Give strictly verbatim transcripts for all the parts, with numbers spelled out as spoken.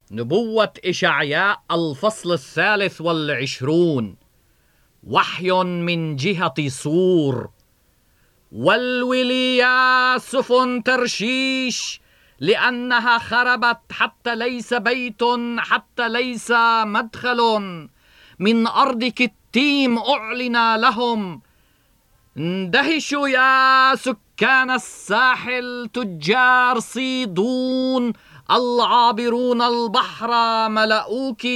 نبوة إشعياء الفصل الثالث والعشرون. وحي من جهة صور. والولي يا سفن ترشيش، لأنها خربت حتى ليس بيت، حتى ليس مدخل. من أرض كتيم أعلن لهم. اندهشوا يا سكان الساحل، تجار صيدون العابرون البحر ملؤوك.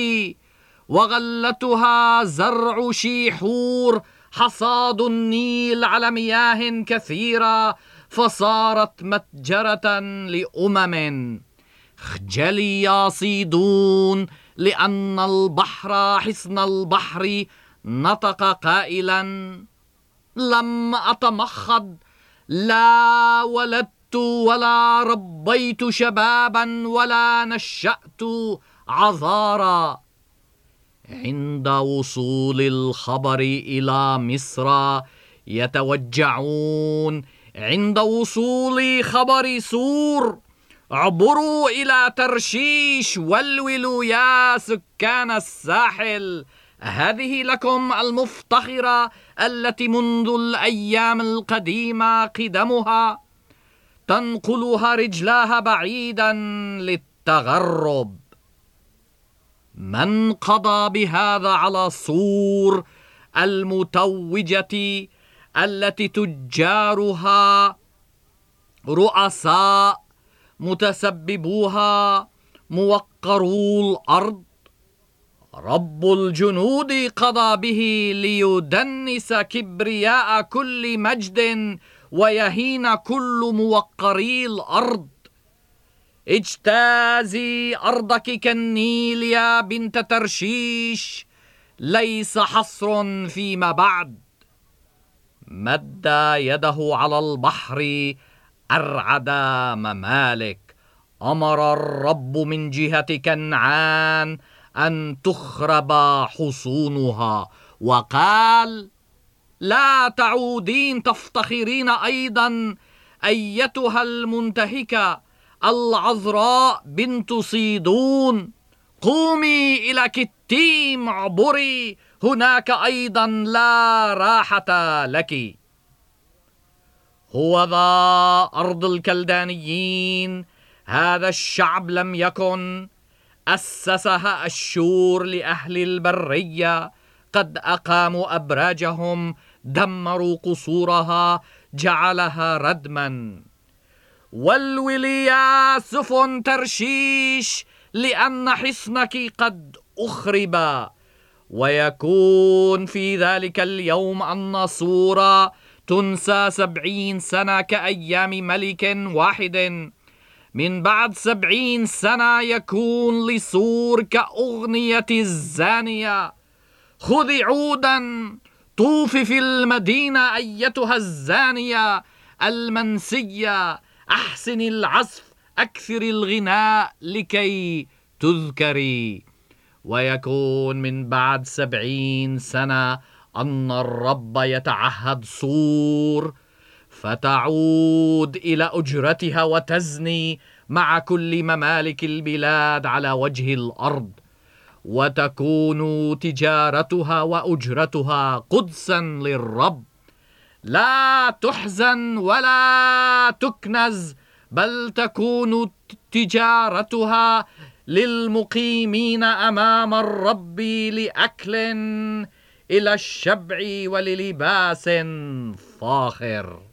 وغلتها زرع شيحور، حصاد النيل على مياه كثيرة، فصارت متجرة لأمم. اخجلي يا صيدون، لأن البحر حصن البحر نطق قائلا: لم أتمخض، لا ولدت ولا ربيت شبابا ولا نشأت عذارا. عند وصول الخبر إلى مصر يتوجعون، عند وصول خبر سور عبروا إلى ترشيش. والولوا يا سكان الساحل، هذه لكم المفتخرة التي منذ الأيام القديمة قدمها تنقلها رجلاها بعيدا للتغرب. من قضى بهذا على صور المتوجة التي تجارها رؤساء متسببوها موقرو الأرض؟ رب الجنود قضى به ليدنس كبرياء كل مجد ويهين كل موقري الأرض. اجتازي أرضك كالنيل يا بنت ترشيش، ليس حصر فيما بعد. مد يده على البحر أرعد ممالك. أمر الرب من جهة كنعان أن تخرب حصونها، وقال: لا تعودين تفتخرين أيضا أيتها المنتهكة العذراء بنت صيدون. قومي إلى كتيم، عبري، هناك أيضا لا راحة لك. هو ذا أرض الكلدانيين، هذا الشعب لم يكن، أسسها أشور لأهل البرية. قد أقاموا أبراجهم، دمروا قصورها، جعلها ردما. والولي يا سفن ترشيش، لأن حصنك قد أخرب. ويكون في ذلك اليوم أن صورة تنسى سبعين سنة كأيام ملك واحد. من بعد سبعين سنة يكون لصور كأغنية الزانية. خذي عودا، طوفي في المدينة أيتها الزانية المنسية، أحسن العزف، أكثر الغناء لكي تذكري. ويكون من بعد سبعين سنة أن الرب يتعهد صور، فتعود إلى أجرتها وتزني مع كل ممالك البلاد على وجه الأرض، وتكون تجارتها وأجرتها قدسا للرب. لا تحزن ولا تكنز، بل تكون تجارتها للمقيمين أمام الرب، لأكل إلى الشبع وللباس فاخر.